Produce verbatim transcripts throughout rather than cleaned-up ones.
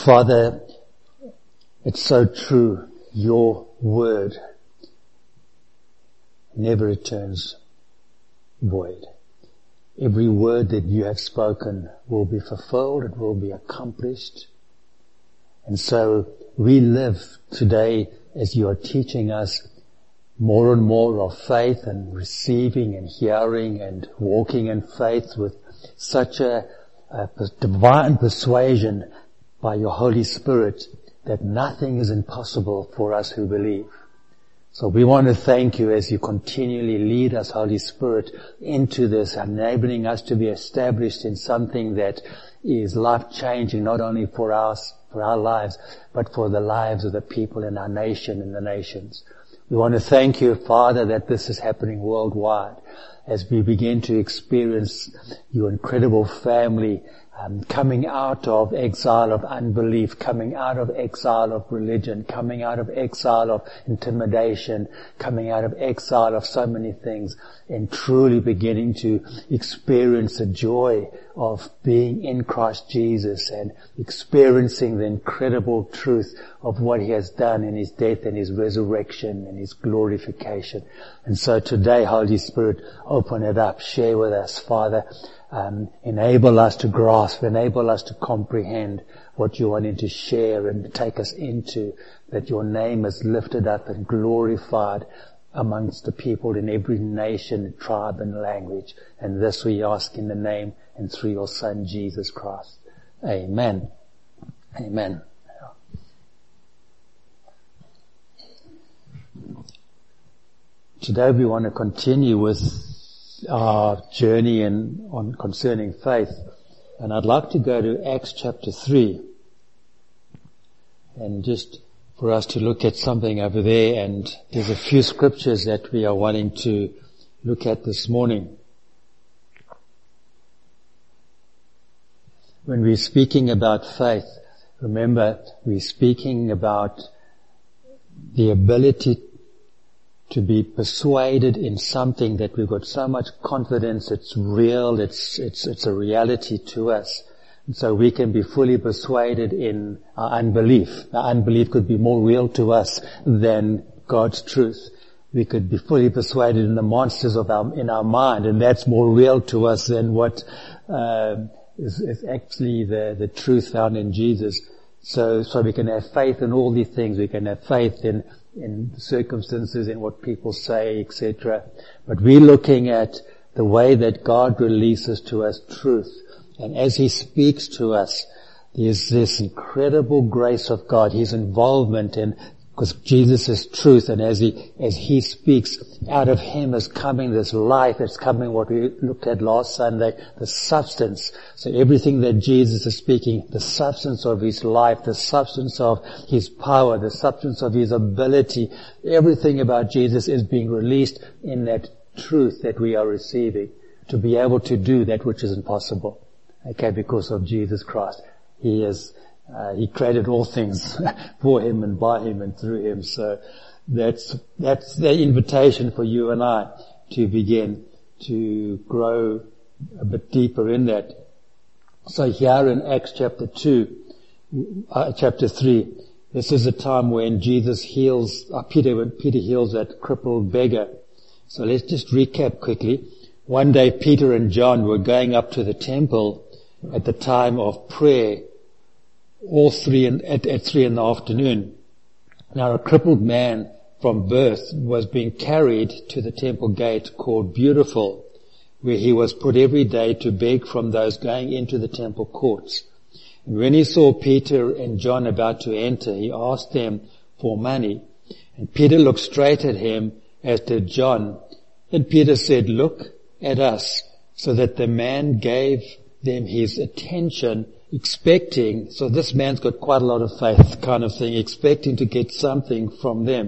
Father, it's so true. Your word never returns void. Every word that you have spoken will be fulfilled, it will be accomplished. And so we live today as you are teaching us more and more of faith and receiving and hearing and walking in faith with such a, a divine persuasion by your Holy Spirit that nothing is impossible for us who believe. So we want to thank you as you continually lead us, Holy Spirit, into this, enabling us to be established in something that is life-changing, not only for us, for our lives, but for the lives of the people in our nation and the nations. We want to thank you, Father, that this is happening worldwide as we begin to experience your incredible family Um, coming out of exile of unbelief, coming out of exile of religion, coming out of exile of intimidation, coming out of exile of so many things, and truly beginning to experience the joy of being in Christ Jesus and experiencing the incredible truth of what he has done in his death and his resurrection and his glorification. And so today, Holy Spirit, open it up, share with us, Father. Um, enable us to grasp, enable us to comprehend what you're wanting to share and take us into, that your name is lifted up and glorified amongst the people in every nation, tribe and language. And this we ask in the name and through your Son, Jesus Christ. Amen. Amen. Today we want to continue with our journey in, on concerning faith. And I'd like to go to Acts chapter three. And just for us to look at something over there, and there's a few scriptures that we are wanting to look at this morning. When we're speaking about faith, remember we're speaking about the ability to be persuaded in something that we've got so much confidence it's real, it's, it's, it's a reality to us. And so we can be fully persuaded in our unbelief. Our unbelief could be more real to us than God's truth. We could be fully persuaded in the monsters of our, in our mind, and that's more real to us than what, uh, is, is actually the, the truth found in Jesus. So, so we can have faith in all these things. We can have faith in in circumstances, in what people say, et cetera. But we're looking at the way that God releases to us truth. And as he speaks to us, there's this incredible grace of God, his involvement in, because Jesus is truth, and as he, as he speaks, out of him is coming this life, it's coming what we looked at last Sunday, the substance. So everything that Jesus is speaking, the substance of his life, the substance of his power, the substance of his ability, everything about Jesus is being released in that truth that we are receiving, to be able to do that which is impossible. Okay, because of Jesus Christ. He is Uh, he created all things for him and by him and through him. So that's, that's the invitation for you and I to begin to grow a bit deeper in that. So here in Acts chapter two, uh, chapter three, this is a time when Jesus heals, uh, Peter, when Peter heals that crippled beggar. So let's just recap quickly. One day Peter and John were going up to the temple at the time of prayer, all three in, at, at three in the afternoon. Now a crippled man from birth was being carried to the temple gate called Beautiful, where he was put every day to beg from those going into the temple courts. And when he saw Peter and John about to enter, he asked them for money. And Peter looked straight at him, as did John. Then Peter said, "Look at us," so that the man gave them his attention, expecting, so this man's got quite a lot of faith kind of thing, expecting to get something from them.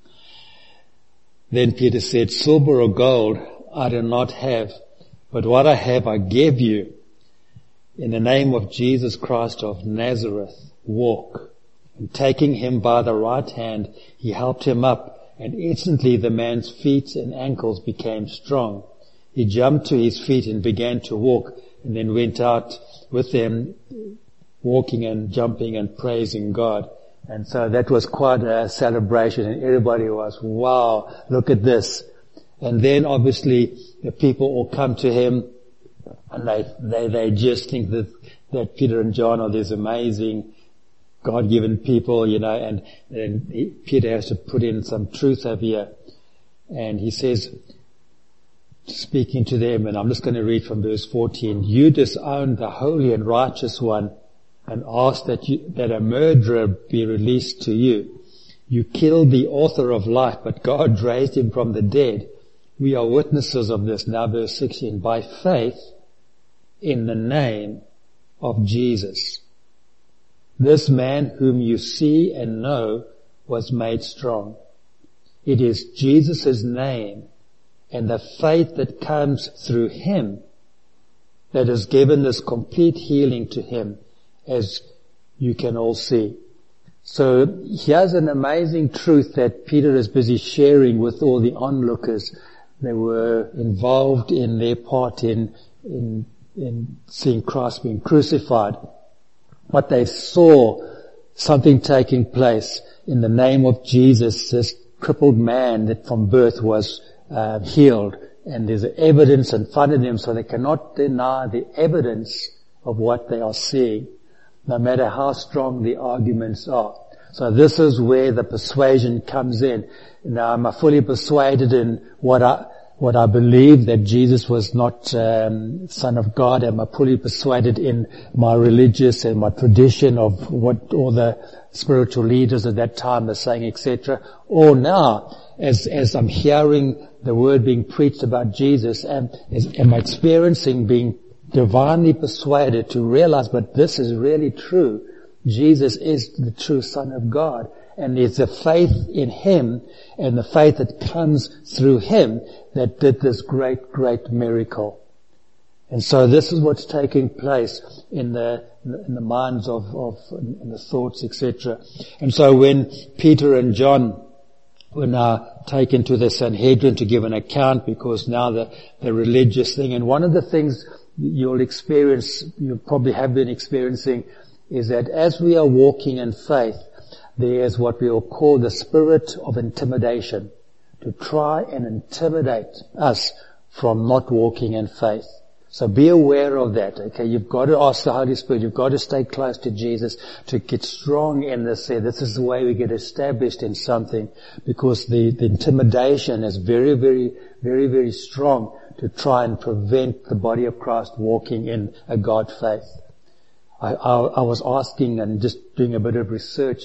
Then Peter said, "Silver or gold I do not have, but what I have I give you. In the name of Jesus Christ of Nazareth, walk." And taking him by the right hand, he helped him up, and instantly the man's feet and ankles became strong. He jumped to his feet and began to walk, and then went out with them, walking and jumping and praising God. And so that was quite a celebration, and everybody was, wow, look at this. And then obviously the people all come to him, and they, they, they just think that, that Peter and John are these amazing God-given people, you know, and, and he, Peter has to put in some truth over here. And he says, speaking to them, and I'm just going to read from verse fourteen, you disowned the holy and righteous one and asked that you, that a murderer be released to you. You killed the author of life, but God raised him from the dead. We are witnesses of this. Now verse sixteen, by faith in the name of Jesus. This man whom you see and know was made strong. It is Jesus' name and the faith that comes through him that has given this complete healing to him, as you can all see. So here's an amazing truth that Peter is busy sharing with all the onlookers. They were involved in their part in, in, in seeing Christ being crucified. But they saw something taking place in the name of Jesus. This crippled man that from birth was uh, healed, and there's evidence in front of them, so they cannot deny the evidence of what they are seeing, no matter how strong the arguments are. So this is where the persuasion comes in. Now, am I fully persuaded in what I what I believe, that Jesus was not um, Son of God? Am I fully persuaded in my religious and my tradition of what all the spiritual leaders at that time are saying, et cetera? Or now, as as I'm hearing the word being preached about Jesus, and as, am I experiencing being divinely persuaded to realize, but this is really true. Jesus is the true Son of God, and it's the faith in him and the faith that comes through him that did this great, great miracle. And so this is what's taking place in the in the minds of, of in the thoughts, et cetera. And so when Peter and John were now taken to the Sanhedrin to give an account, because now the, the religious thing, and one of the things you'll experience, you probably have been experiencing, is that as we are walking in faith, there is what we will call the spirit of intimidation, to try and intimidate us from not walking in faith. So be aware of that, okay? You've got to ask the Holy Spirit, you've got to stay close to Jesus to get strong in this. This is the way we get established in something, because the, the intimidation is very, very, very, very strong to try and prevent the body of Christ walking in a God faith. I, I, I was asking and just doing a bit of research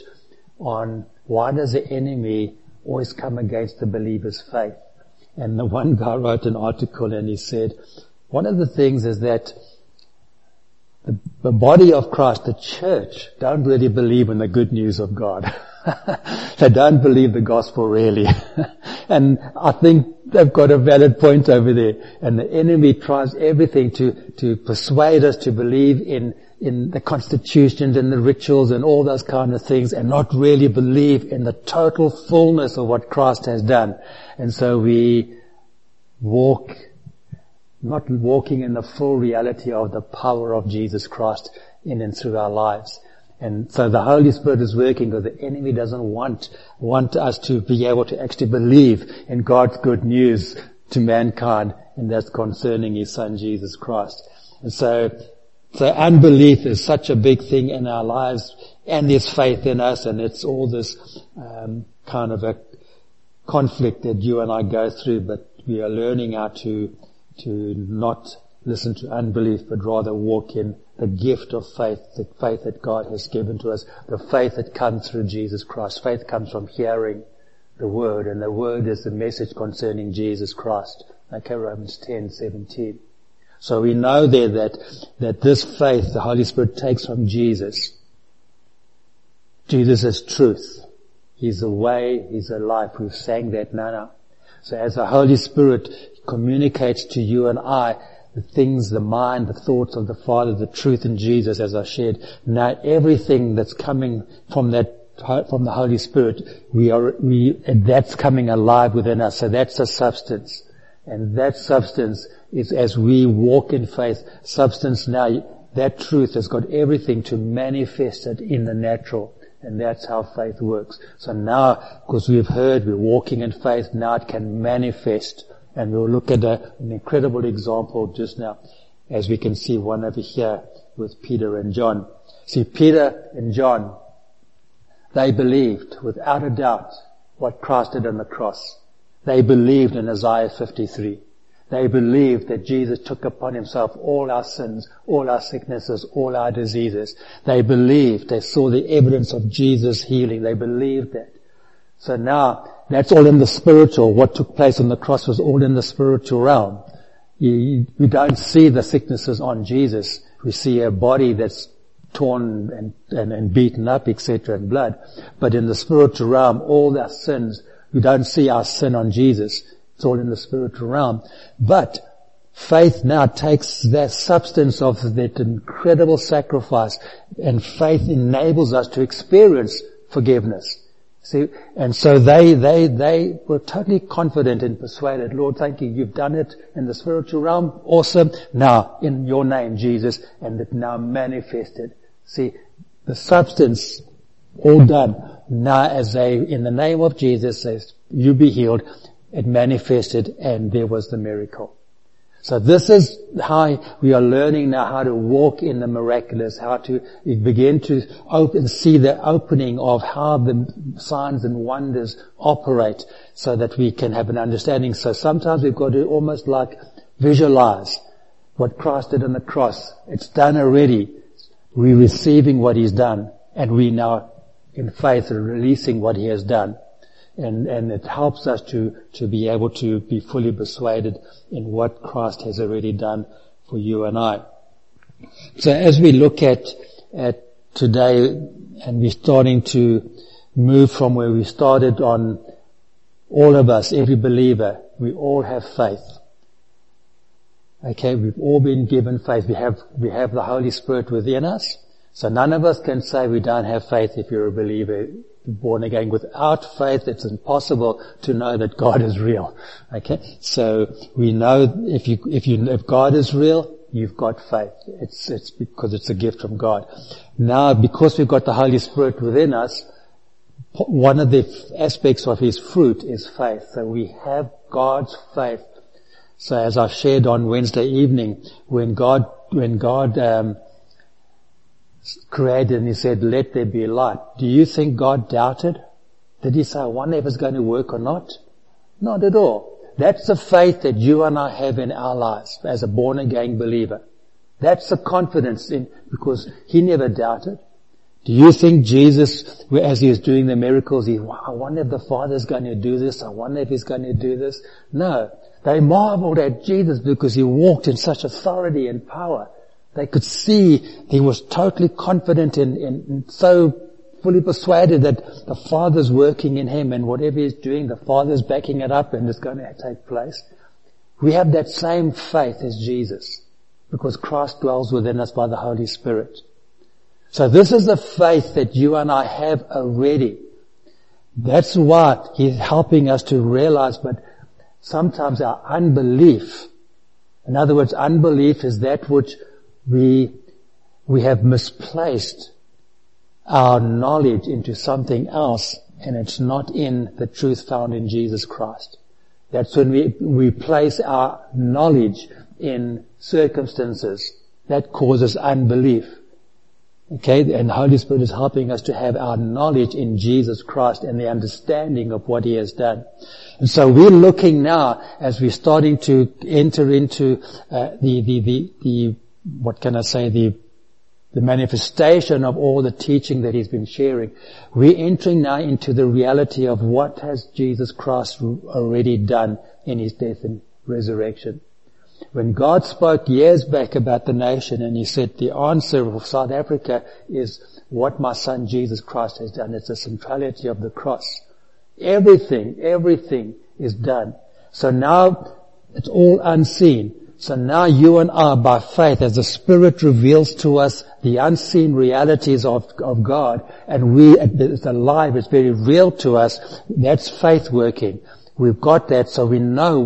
on why does the enemy always come against the believer's faith. And the one guy wrote an article and he said, one of the things is that the, the body of Christ, the church, don't really believe in the good news of God. They don't believe the gospel really. And I think they've got a valid point over there. And the enemy tries everything to, to persuade us to believe in, in the constitutions and the rituals and all those kind of things, and not really believe in the total fullness of what Christ has done. And so we walk, not walking in the full reality of the power of Jesus Christ in and through our lives. And so the Holy Spirit is working, because the enemy doesn't want, want us to be able to actually believe in God's good news to mankind, and that's concerning his Son Jesus Christ. And so, so unbelief is such a big thing in our lives, and there's faith in us, and it's all this, um, kind of a conflict that you and I go through, but we are learning how to, to not listen to unbelief, but rather walk in the gift of faith, the faith that God has given to us, the faith that comes through Jesus Christ. Faith comes from hearing the Word, and the Word is the message concerning Jesus Christ. Okay, Romans ten seventeen. So we know there that, that this faith, the Holy Spirit takes from Jesus. Jesus is truth. He's the way, He's the life. We've sang that now. now. So as the Holy Spirit communicates to you and I the things, the mind, the thoughts of the Father, the truth in Jesus, as I shared, now everything that's coming from that, from the Holy Spirit, we are, we, and that's coming alive within us. So that's the substance. And that substance is, as we walk in faith, substance now that truth has got everything to manifest it in the natural. And that's how faith works. So now, because we've heard, we're walking in faith, now it can manifest. And we'll look at a, an incredible example just now, as we can see one over here with Peter and John. See, Peter and John, they believed without a doubt what Christ did on the cross. They believed in Isaiah fifty-three. They believed that Jesus took upon himself all our sins, all our sicknesses, all our diseases. They believed, they saw the evidence of Jesus' healing. They believed that. So now, that's all in the spiritual. What took place on the cross was all in the spiritual realm. You, we don't see the sicknesses on Jesus. We see a body that's torn and, and, and beaten up, et cetera, and blood. But in the spiritual realm, all our sins, we don't see our sin on Jesus. It's all in the spiritual realm. But faith now takes that substance of that incredible sacrifice, and faith enables us to experience forgiveness. See, and so they, they, they were totally confident and persuaded. Lord, thank you. You've done it in the spiritual realm. Awesome. Now, in your name, Jesus, and it now manifested. See, the substance all done. Now as they, in the name of Jesus, says, you be healed. It manifested, and there was the miracle. So this is how we are learning now how to walk in the miraculous, how to begin to open, see the opening of how the signs and wonders operate, so that we can have an understanding. So sometimes we've got to almost like visualize what Christ did on the cross. It's done already. We're receiving what he's done, and we now in faith are releasing what he has done. And, and it helps us to, to be able to be fully persuaded in what Christ has already done for you and I. So as we look at, at today, and we're starting to move from where we started on, all of us, every believer, we all have faith. Okay, we've all been given faith. We have, we have the Holy Spirit within us. So none of us can say we don't have faith if you're a believer, born again. Without faith, it's impossible to know that God is real. Okay? So we know if you, if you, if God is real, you've got faith. It's, it's because it's a gift from God. Now, because we've got the Holy Spirit within us, one of the aspects of his fruit is faith. So we have God's faith. So as I shared on Wednesday evening, when God, when God, um, created and he said, let there be light. Do you think God doubted? Did he say, I wonder if it's going to work or not? Not at all. That's the faith that you and I have in our lives as a born again believer. That's the confidence in, because he never doubted. Do you think Jesus, as he was doing the miracles, he, I wonder if the Father's going to do this, I wonder if he's going to do this? No. They marveled at Jesus because he walked in such authority and power. They could see he was totally confident and, and so fully persuaded that the Father's working in him, and whatever he's doing, the Father's backing it up and it's going to take place. We have that same faith as Jesus, because Christ dwells within us by the Holy Spirit. So this is the faith that you and I have already. That's what he's helping us to realize, but sometimes our unbelief, in other words, unbelief is that which we, we have misplaced our knowledge into something else, and it's not in the truth found in Jesus Christ. That's when we, we place our knowledge in circumstances. That causes unbelief. Okay, and the Holy Spirit is helping us to have our knowledge in Jesus Christ and the understanding of what he has done. And so we're looking now, as we're starting to enter into uh, the, the, the, the, what can I say, the, the manifestation of all the teaching that he's been sharing. We're entering now into the reality of what has Jesus Christ already done in his death and resurrection. When God spoke years back about the nation, and he said the answer of South Africa is what my son Jesus Christ has done. It's the centrality of the cross. Everything, everything is done. So now it's all unseen. So now you and I, by faith, as the Spirit reveals to us the unseen realities of, of God, and we, it's alive, it's very real to us, that's faith working. We've got that, so we know what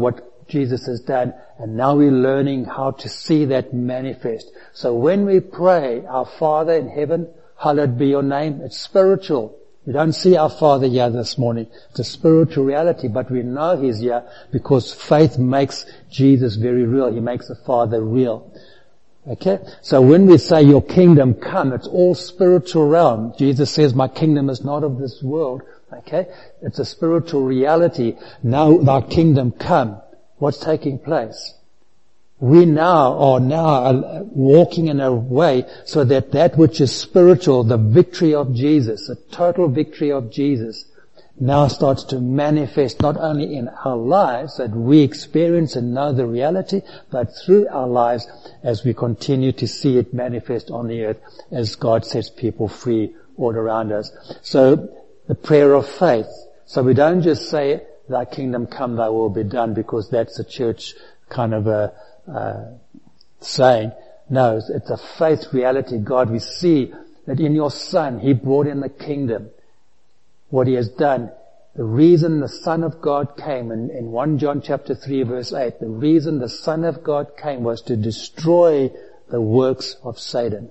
Jesus has done, and now we're learning how to see that manifest. So when we pray, our Father in heaven, hallowed be your name, it's spiritual. We don't see our Father here this morning. It's a spiritual reality, but we know He's here because faith makes Jesus very real. He makes the Father real. Okay? So when we say your kingdom come, it's all spiritual realm. Jesus says, my kingdom is not of this world. Okay? It's a spiritual reality. Now thy kingdom come. What's taking place? We now are now walking in a way so that that which is spiritual, the victory of Jesus, the total victory of Jesus, now starts to manifest not only in our lives that we experience and know the reality, but through our lives as we continue to see it manifest on the earth as God sets people free all around us. So the prayer of faith. So we don't just say, thy kingdom come, thy will be done, because that's a church kind of a uh, saying. No, it's, it's a faith reality. God, we see that in your Son, He brought in the kingdom. What He has done, the reason the Son of God came, in, in First John chapter three verse eight, the reason the Son of God came was to destroy the works of Satan.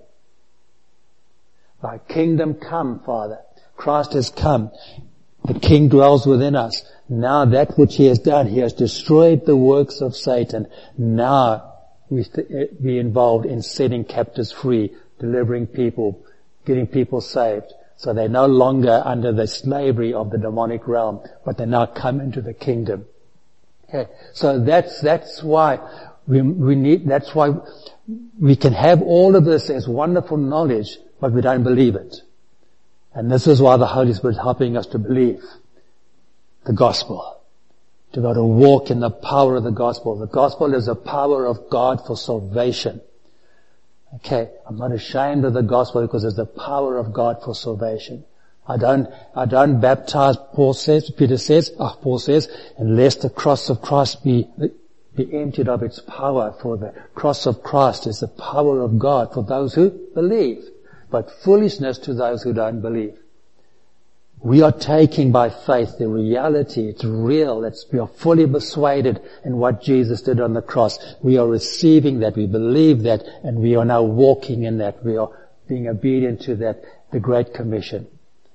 Thy kingdom come, Father. Christ has come. The King dwells within us. Now that which He has done, He has destroyed the works of Satan. Now we be involved in setting captives free, delivering people, getting people saved. So they're no longer under the slavery of the demonic realm, but they now come into the kingdom. Okay, so that's that's why we we need. That's why we can have all of this as wonderful knowledge, but we don't believe it. And this is why the Holy Spirit is helping us to believe the gospel, to be able to walk in the power of the gospel. The gospel is the power of God for salvation. Okay, I'm not ashamed of the gospel because it's the power of God for salvation. I don't, I don't baptize, Paul says, Peter says, oh, Paul says, unless the cross of Christ be, be emptied of its power. For the cross of Christ is the power of God for those who believe, but foolishness to those who don't believe. We are taking by faith the reality. It's real. It's, we are fully persuaded in what Jesus did on the cross. We are receiving that. We believe that. And we are now walking in that. We are being obedient to that, the Great Commission.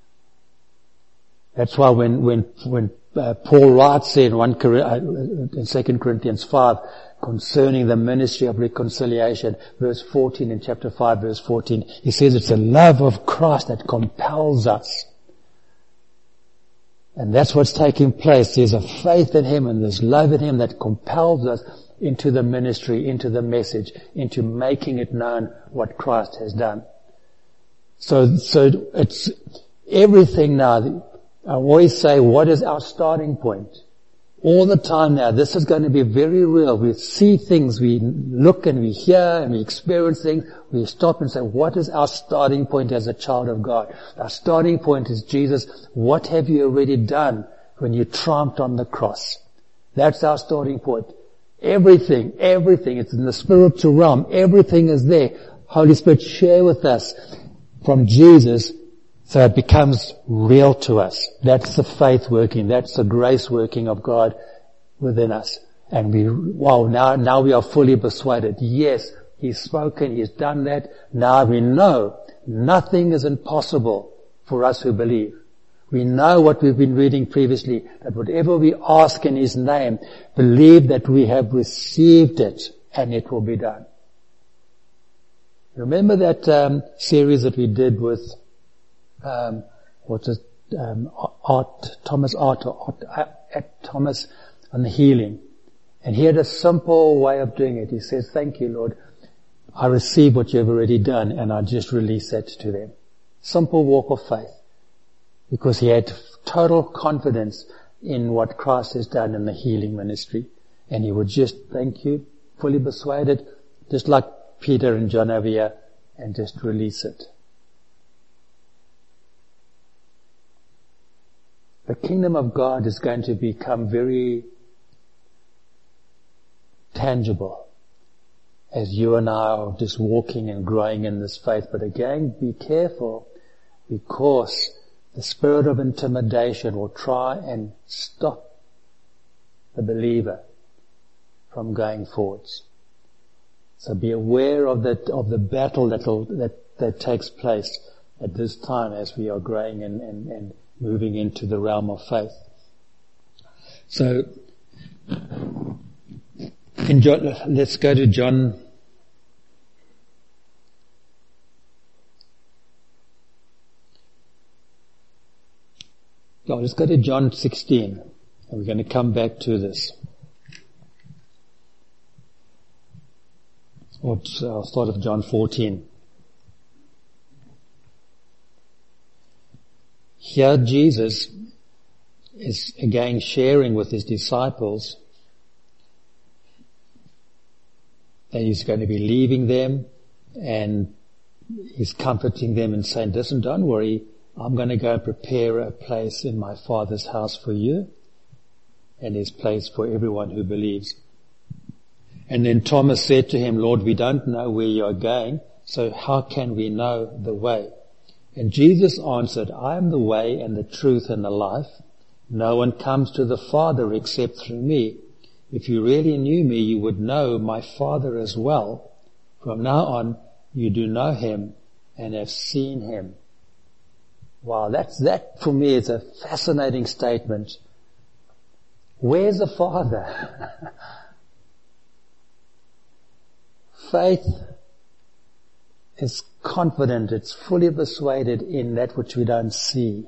That's why when, when, when uh, Paul writes in one, uh, in Second Corinthians five, concerning the ministry of reconciliation, verse fourteen in chapter five, verse fourteen, he says it's the love of Christ that compels us. And that's what's taking place. There's a faith in Him and there's love in Him that compels us into the ministry, into the message, into making it known what Christ has done. So, so it's everything now. I always say, what is our starting point? All the time now, this is going to be very real. We see things, we look and we hear and we experience things. We stop and say, what is our starting point as a child of God? Our starting point is Jesus. What have you already done when you tramped on the cross? That's our starting point. Everything, everything, it's in the spiritual realm. Everything is there. Holy Spirit, share with us from Jesus so it becomes real to us. That's the faith working. That's the grace working of God within us. And we, wow, now, now we are fully persuaded. Yes, He's spoken, He's done that. Now we know nothing is impossible for us who believe. We know what we've been reading previously, that whatever we ask in His name, believe that we have received it and it will be done. Remember that um, series that we did with Um, what's it, um, Art, Thomas Art, Art, at Thomas on the healing. And he had a simple way of doing it. He says, thank you, Lord. I receive what you've already done and I just release that to them. Simple walk of faith. Because he had total confidence in what Christ has done in the healing ministry. And he would just, thank you, fully persuaded, just like Peter and John over here, and just release it. The kingdom of God is going to become very tangible as you and I are just walking and growing in this faith. But again, be careful, because the spirit of intimidation will try and stop the believer from going forwards. So be aware of the, of the battle that'll, that, that takes place at this time as we are growing and, and, and moving into the realm of faith. So, in John, let's go to John. Oh, let's go to John sixteen. And we're going to come back to this. Or I'll start with John fourteen. Here Jesus is again sharing with his disciples that he's going to be leaving them, and he's comforting them and saying, listen, don't worry, I'm going to go and prepare a place in my Father's house for you, and there's place for everyone who believes. And then Thomas said to him, Lord, we don't know where you are going, so how can we know the way? And Jesus answered, I am the way and the truth and the life. No one comes to the Father except through me. If you really knew me, you would know my Father as well. From now on, you do know him and have seen him. Wow, that's, that for me is a fascinating statement. Where's the Father? Faith is confident, it's fully persuaded in that which we don't see.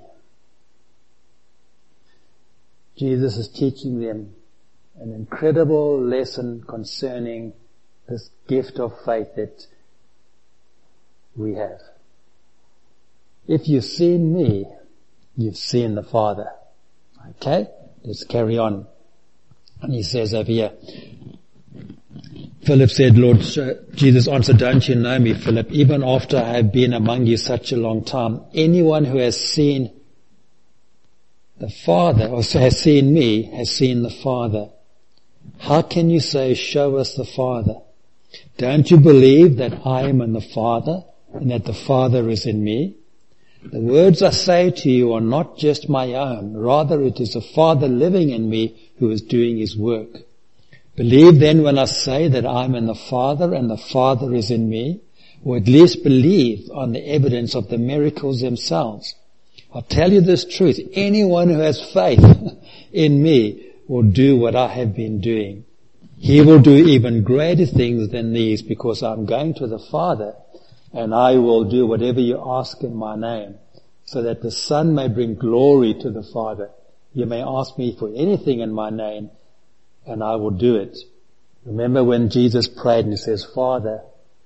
Jesus is teaching them an incredible lesson concerning this gift of faith that we have. If you've seen me, you've seen the Father. Okay? Let's carry on. And he says over here, Philip said, Lord, Jesus answered, don't you know me, Philip, even after I have been among you such a long time? Anyone who has seen the Father, or has seen me, has seen the Father. How can you say, show us the Father? Don't you believe that I am in the Father, and that the Father is in me? The words I say to you are not just my own, rather it is the Father living in me who is doing his work. Believe then when I say that I am in the Father and the Father is in me, or at least believe on the evidence of the miracles themselves. I'll tell you this truth, anyone who has faith in me will do what I have been doing. He will do even greater things than these, because I'm going to the Father, and I will do whatever you ask in my name, so that the Son may bring glory to the Father. You may ask me for anything in my name, and I will do it. Remember when Jesus prayed and he says, Father,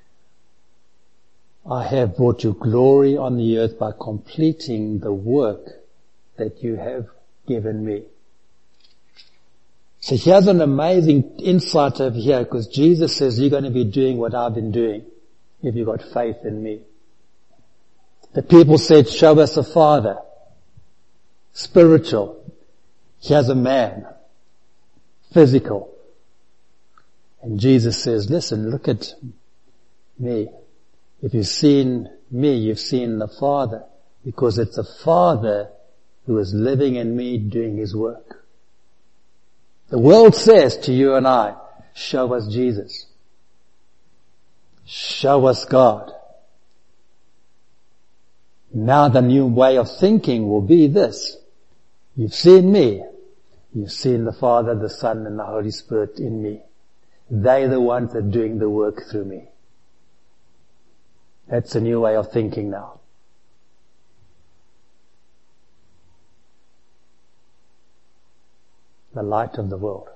I have brought you glory on the earth by completing the work that you have given me. So here's an amazing insight over here, because Jesus says you're going to be doing what I've been doing if you've got faith in me. The people said, show us the Father. Spiritual. Here's a man. Physical. And Jesus says, listen, look at me. If you've seen me, you've seen the Father, because it's the Father who is living in me doing his work. The world says to you and I, show us Jesus. Show us God. Now the new way of thinking will be this. You've seen me. You've seen the Father, the Son, and the Holy Spirit in me. They're the ones that are doing the work through me. That's a new way of thinking now. The light of the world.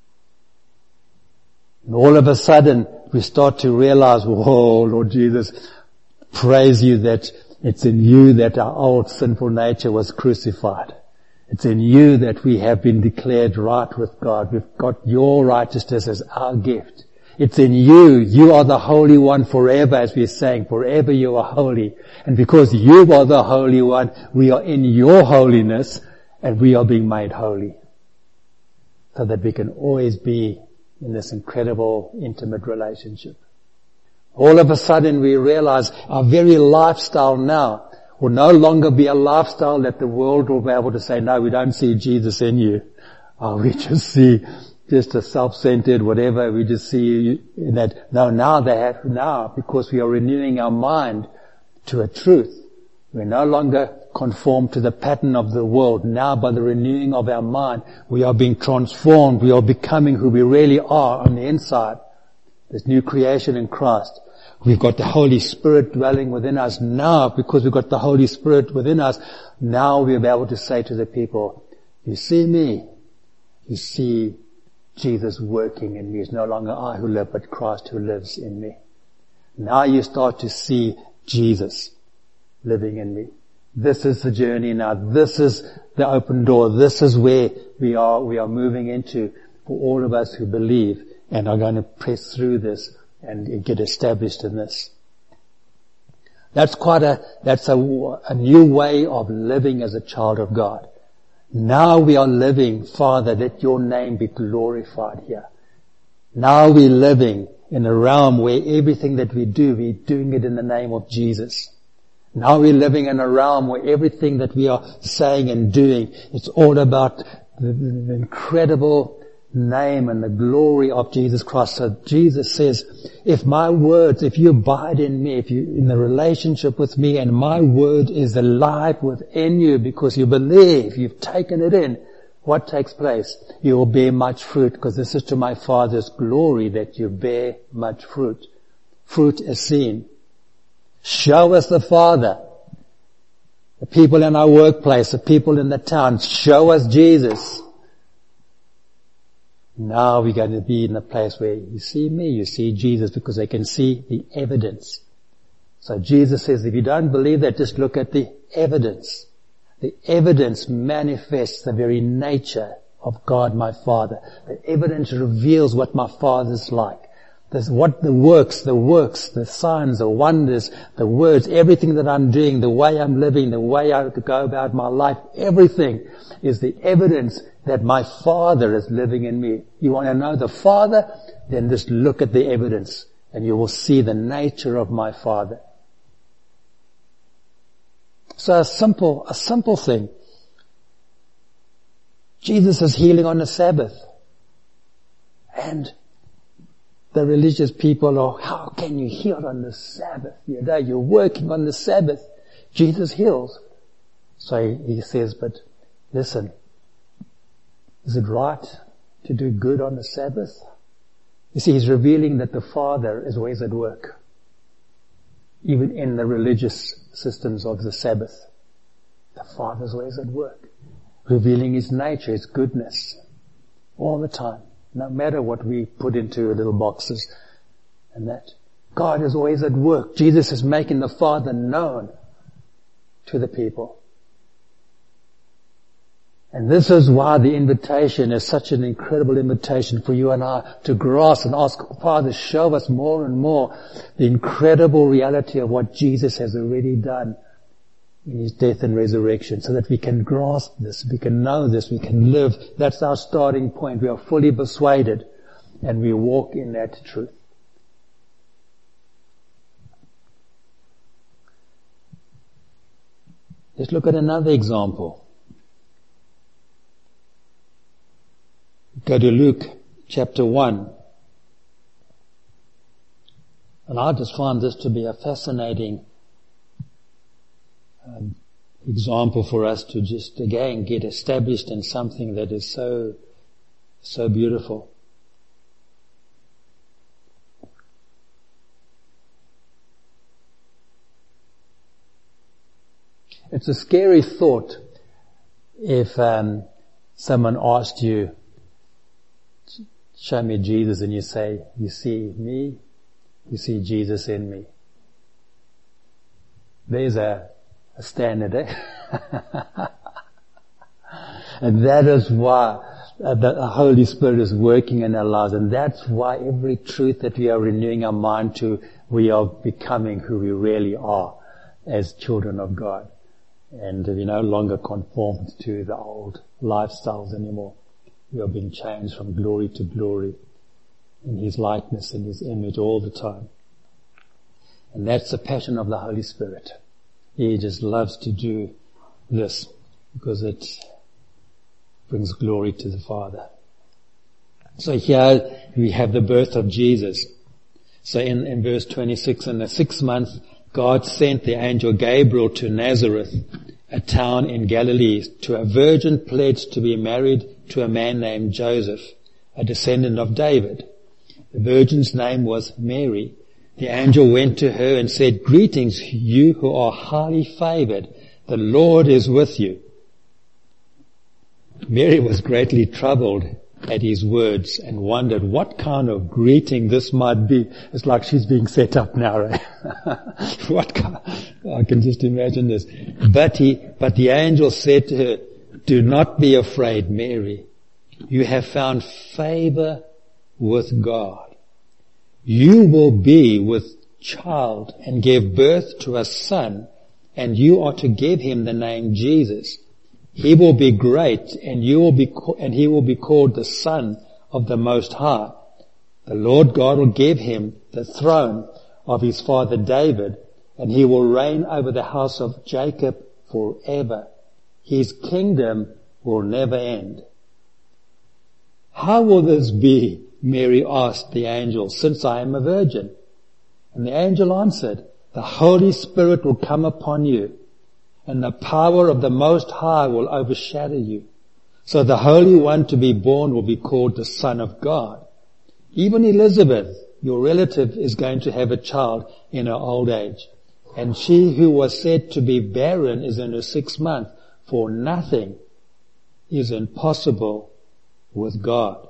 And all of a sudden, we start to realize, whoa, Lord Jesus, praise you that it's in you that our old sinful nature was crucified. It's in you that we have been declared right with God. We've got your righteousness as our gift. It's in you. You are the Holy One forever, as we're saying. Forever you are holy. And because you are the Holy One, we are in your holiness, and we are being made holy. So that we can always be in this incredible, intimate relationship. All of a sudden we realize our very lifestyle now will no longer be a lifestyle that the world will be able to say, no, we don't see Jesus in you. Oh, we just see just a self-centered whatever. We just see in that. No, now they have, now, because we are renewing our mind to a truth. We're no longer conformed to the pattern of the world. Now by the renewing of our mind, we are being transformed. We are becoming who we really are on the inside. This new creation in Christ. We've got the Holy Spirit dwelling within us now. Because we've got the Holy Spirit within us, now we'll be able to say to the people, you see me, you see Jesus working in me. It's no longer I who live, but Christ who lives in me. Now you start to see Jesus living in me. This is the journey now. This is the open door. This is where we are, we are moving into for all of us who believe and are going to press through this and get established in this. That's quite a, that's a, a new way of living as a child of God. Now we are living, Father, let your name be glorified here. Now we're living in a realm where everything that we do, we're doing it in the name of Jesus. Now we're living in a realm where everything that we are saying and doing, it's all about the, the incredible name and the glory of Jesus Christ. So Jesus says, if my words, if you abide in me, if you in the relationship with me and my word is alive within you because you believe, you've taken it in, what takes place? You will bear much fruit, because this is to my Father's glory that you bear much fruit. Fruit is seen. Show us the Father. The people in our workplace, the people in the town, show us Jesus. Now we're going to be in a place where you see me, you see Jesus, because they can see the evidence. So Jesus says, if you don't believe that, just look at the evidence. The evidence manifests the very nature of God my Father. The evidence reveals what my Father's like. There's what the works, the works, the signs, the wonders, the words, everything that I'm doing, the way I'm living, the way I go about my life, everything is the evidence that my Father is living in me. You want to know the Father? Then just look at the evidence and you will see the nature of my Father. So a simple, a simple thing. Jesus is healing on the Sabbath. And the religious people are, how can you heal on the Sabbath? You know, you're working on the Sabbath. Jesus heals. So he says, but listen, is it right to do good on the Sabbath? You see, he's revealing that the Father is always at work, even in the religious systems of the Sabbath. The Father's always at work, revealing his nature, his goodness, all the time. No matter what we put into little boxes and that. God is always at work. Jesus is making the Father known to the people. And this is why the invitation is such an incredible invitation for you and I to grasp and ask, Father, show us more and more the incredible reality of what Jesus has already done in his death and resurrection, so that we can grasp this, we can know this, we can live. That's our starting point. We are fully persuaded and we walk in that truth. Let's look at another example. Go to Luke chapter one. And I just find this to be a fascinating um, example for us to just again get established in something that is so, so beautiful. It's a scary thought if um, someone asked you, show me Jesus, and you say, you see me, you see Jesus in me. There's a, a standard, eh? And that is why uh, the Holy Spirit is working in our lives, and that's why every truth that we are renewing our mind to, we are becoming who we really are as children of God. And we're no longer conformed to the old lifestyles anymore. We are being changed from glory to glory in his likeness and his image all the time. And that's the passion of the Holy Spirit. He just loves to do this because it brings glory to the Father. So here we have the birth of Jesus. So in, in verse twenty-six, in the sixth month, God sent the angel Gabriel to Nazareth, a town in Galilee, to a virgin pledged to be married to a man named Joseph, a descendant of David. The virgin's name was Mary. The angel went to her and said, "Greetings, you who are highly favored. The Lord is with you." Mary was greatly troubled at his words and wondered what kind of greeting this might be. It's like she's being set up now, right? What kind? I can just imagine this. But he, but the angel said to her, "Do not be afraid, Mary. You have found favor with God. You will be with child and give birth to a son, and you are to give him the name Jesus. He will be great, and you will be, and he will be called the Son of the Most High. The Lord God will give him the throne of his father David, and he will reign over the house of Jacob forever. His kingdom will never end." "How will this be?" Mary asked the angel, "since I am a virgin?" And the angel answered, "The Holy Spirit will come upon you, and the power of the Most High will overshadow you. So the Holy One to be born will be called the Son of God. Even Elizabeth, your relative, is going to have a child in her old age. And she who was said to be barren is in her sixth month, for nothing is impossible with God."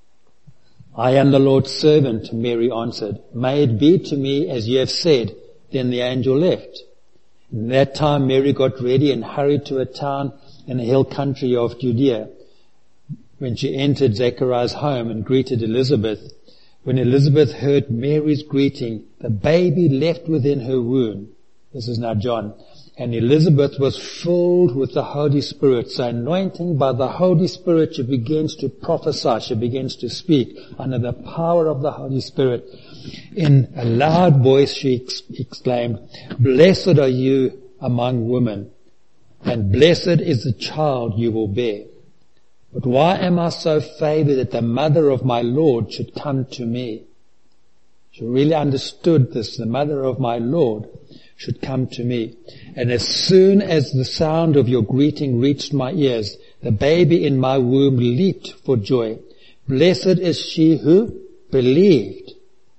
"I am the Lord's servant," Mary answered. "May it be to me as you have said." Then the angel left. In that time Mary got ready and hurried to a town in the hill country of Judea. When she entered Zechariah's home and greeted Elizabeth, when Elizabeth heard Mary's greeting, the baby leapt within her womb. This is now John. And Elizabeth was filled with the Holy Spirit. So anointing by the Holy Spirit, she begins to prophesy. She begins to speak under the power of the Holy Spirit. In a loud voice she ex- exclaimed, "Blessed are you among women, and blessed is the child you will bear. But why am I so favored that the mother of my Lord should come to me?" She really understood this. The mother of my Lord should come to me. "And as soon as the sound of your greeting reached my ears, the baby in my womb leaped for joy. Blessed is she who believed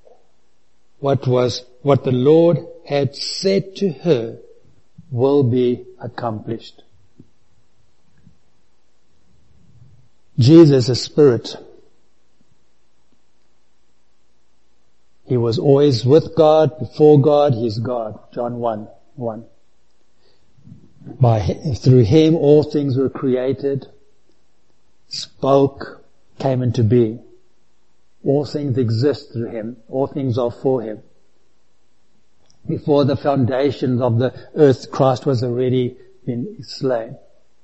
what was, what the Lord had said to her will be accomplished." Jesus is Spirit. He was always with God, before God, He is God. John one, one. By, through Him all things were created, spoke, came into being. All things exist through Him. All things are for Him. Before the foundations of the earth, Christ was already been slain.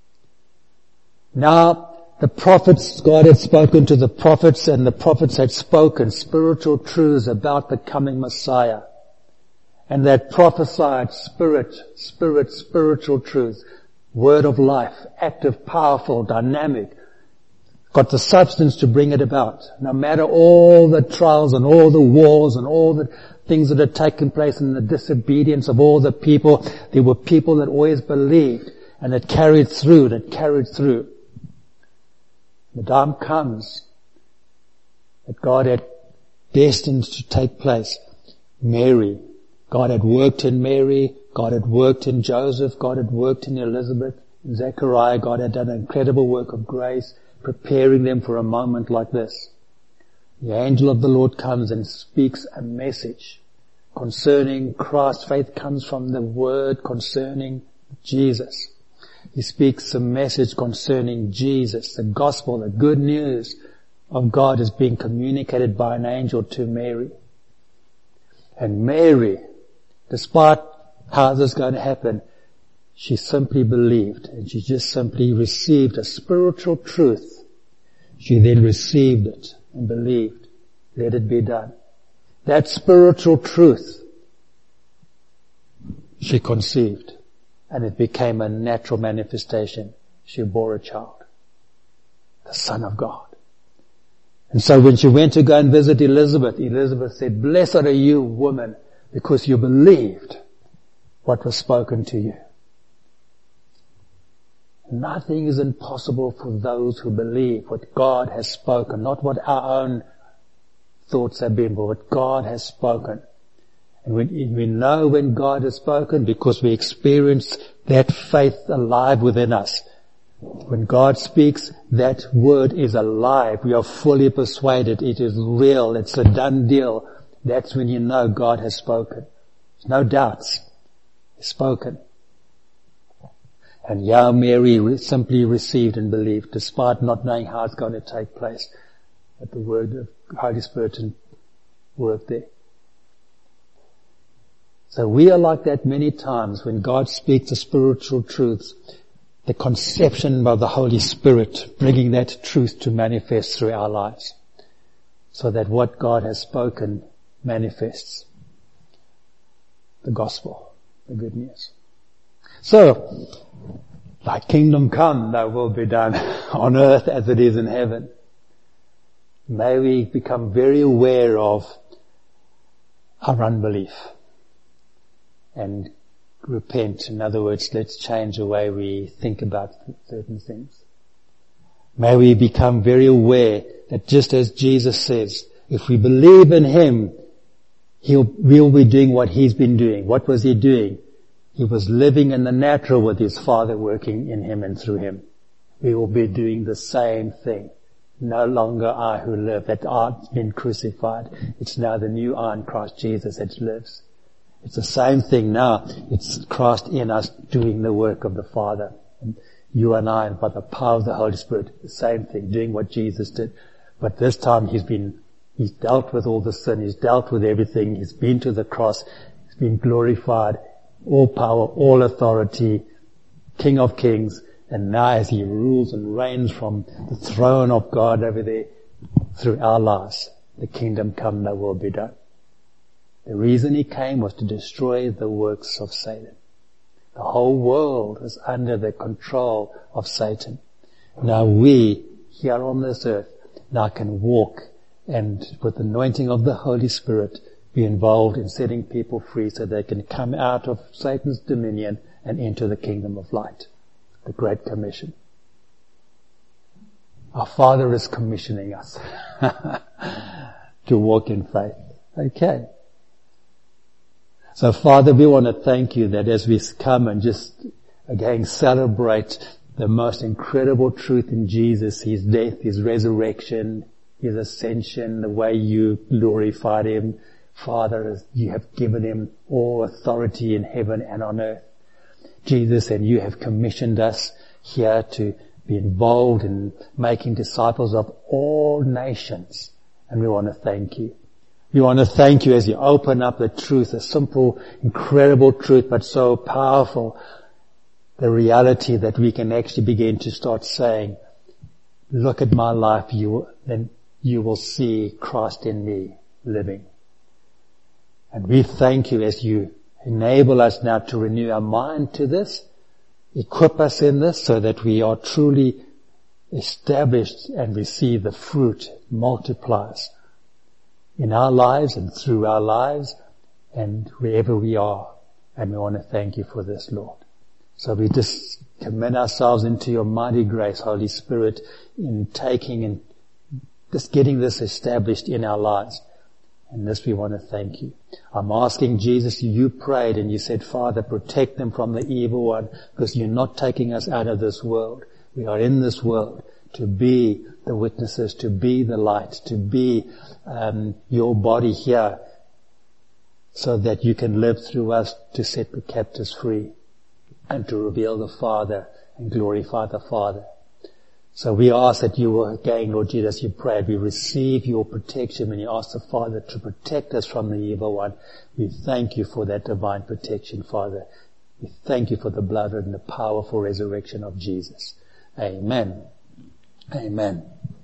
Now, the prophets, God had spoken to the prophets, and the prophets had spoken spiritual truths about the coming Messiah. And they had prophesied spirit, spirit, spiritual truth, word of life, active, powerful, dynamic, got the substance to bring it about. No matter all the trials and all the wars and all the things that had taken place and the disobedience of all the people, there were people that always believed and that carried through, that carried through. The time comes that God had destined to take place. Mary, God had worked in Mary, God had worked in Joseph, God had worked in Elizabeth, in Zechariah. God had done an incredible work of grace, preparing them for a moment like this. The angel of the Lord comes and speaks a message concerning Christ. Faith comes from the word concerning Jesus. He speaks a message concerning Jesus. The gospel, the good news of God is being communicated by an angel to Mary. And Mary, despite how this is going to happen, she simply believed, and she just simply received a spiritual truth. She then received it and believed. Let it be done. That spiritual truth she conceived, and it became a natural manifestation. She bore a child, the Son of God. And so when she went to go and visit Elizabeth, Elizabeth said, "Blessed are you, woman, because you believed what was spoken to you." Nothing is impossible for those who believe what God has spoken, not what our own thoughts have been, but what God has spoken. And we, we know when God has spoken because we experience that faith alive within us. When God speaks, that word is alive. We are fully persuaded. It is real. It's a done deal. That's when you know God has spoken. There's no doubts. He's spoken. And yeah, Mary re- simply received and believed, despite not knowing how it's going to take place. But the word of Holy Spirit worked there. So we are like that many times when God speaks the spiritual truths, the conception by the Holy Spirit, bringing that truth to manifest through our lives, so that what God has spoken manifests. The gospel, the good news. So, thy kingdom come, thy will be done on earth as it is in heaven. May we become very aware of our unbelief and repent. In other words, let's change the way we think about certain things. May we become very aware that just as Jesus says, if we believe in Him, He'll, we'll be doing what He's been doing. What was He doing? He was living in the natural with His Father working in Him and through Him. We will be doing the same thing. No longer I who live, that I've been crucified. It's now the new I in Christ Jesus that lives. It's the same thing now. It's Christ in us doing the work of the Father. And you and I, by the power of the Holy Spirit, the same thing, doing what Jesus did. But this time He's been, He's dealt with all the sin. He's dealt with everything. He's been to the cross. He's been glorified. All power, all authority, King of Kings. And now as He rules and reigns from the throne of God over there, through our lives, the kingdom come, thy will be done. The reason He came was to destroy the works of Satan. The whole world is under the control of Satan. Now we, here on this earth, now can walk and with the anointing of the Holy Spirit be involved in setting people free so they can come out of Satan's dominion and into the kingdom of light. The Great Commission. Our Father is commissioning us to walk in faith. Okay. So Father, we want to thank You that as we come and just again celebrate the most incredible truth in Jesus, His death, His resurrection, His ascension, the way You glorified Him, Father, as You have given Him all authority in heaven and on earth. Jesus, and You have commissioned us here to be involved in making disciples of all nations. And we want to thank You. We want to thank You as You open up the truth, a simple, incredible truth, but so powerful, the reality that we can actually begin to start saying, look at my life, you, then you will see Christ in me living. And we thank You as You enable us now to renew our mind to this, equip us in this so that we are truly established and receive the fruit multiplies in our lives and through our lives and wherever we are. And we want to thank You for this, Lord. So we just commit ourselves into Your mighty grace, Holy Spirit, in taking and just getting this established in our lives. And this we want to thank You. I'm asking Jesus, You prayed and You said, Father, protect them from the evil one, because You're not taking us out of this world. We are in this world to be the witnesses, to be the light, to be um, Your body here, so that You can live through us to set the captives free and to reveal the Father and glorify the Father. So we ask that You will, again, Lord Jesus, You prayed, we receive Your protection when You ask the Father to protect us from the evil one. We thank You for that divine protection, Father. We thank You for the blood and the powerful resurrection of Jesus. Amen. Amen.